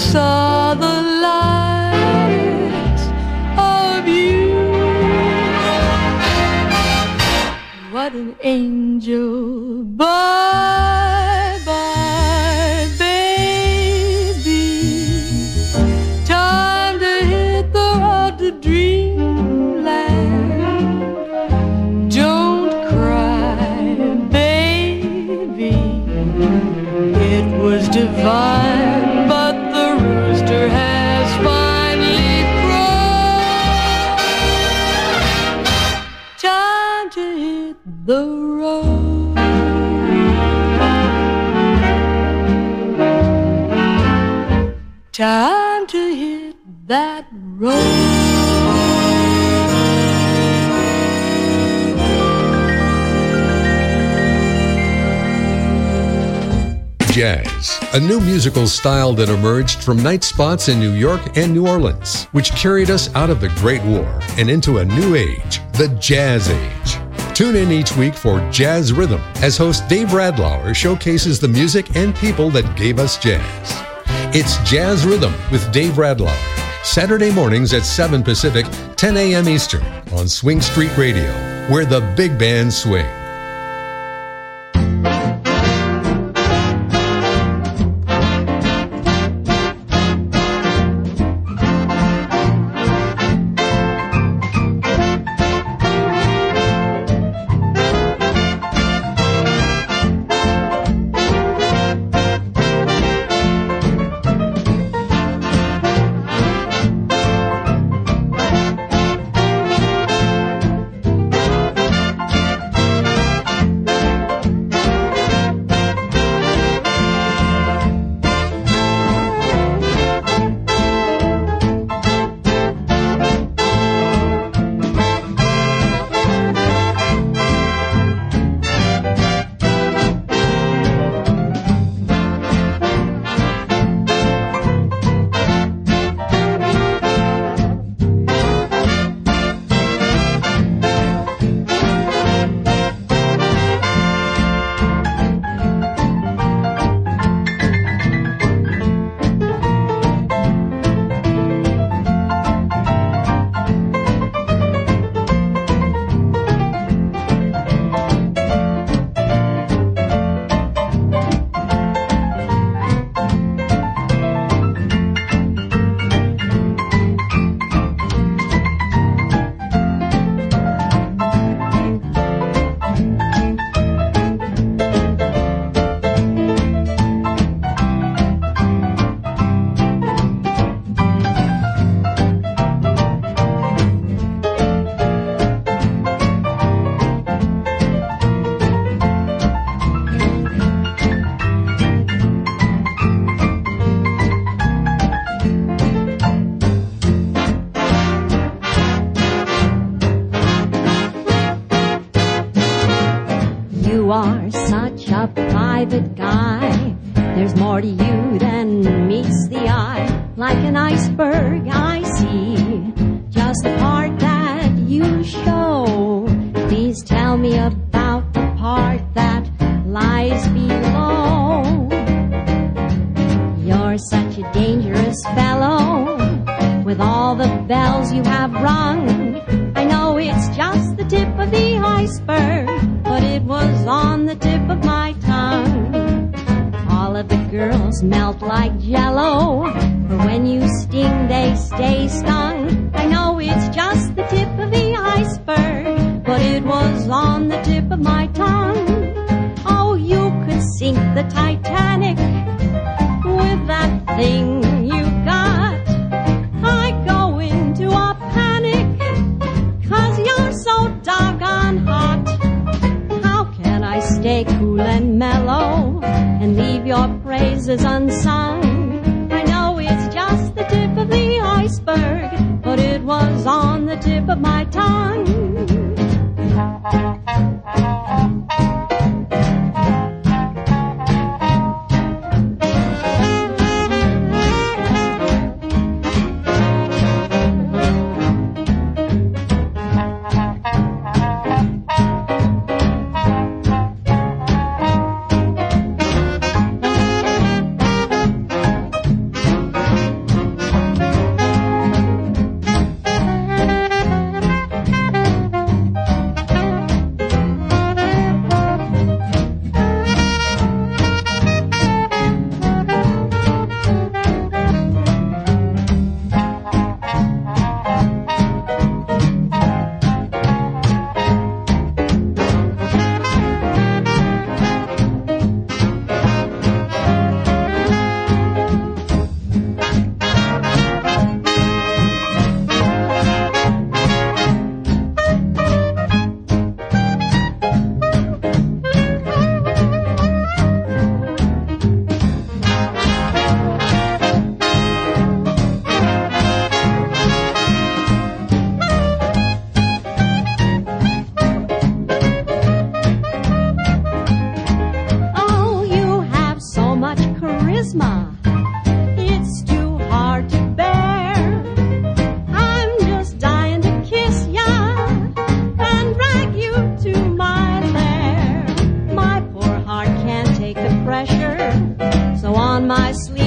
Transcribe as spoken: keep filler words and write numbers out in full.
saw the lights of you. What an angel, bye bye baby. Time to hit the road to dreamland. Don't cry baby, it was divine, but the rooster has finally croaked. Time to hit the road. Time to hit that road. Jazz, a new musical style that emerged from night spots in New York and New Orleans, which carried us out of the Great War and into a new age, the Jazz Age. Tune in each week for Jazz Rhythm as host Dave Radlauer showcases the music and people that gave us jazz. It's Jazz Rhythm with Dave Radlauer, Saturday mornings at seven Pacific, ten a.m. Eastern on Swing Street Radio, where the big bands swing. on my sleeve.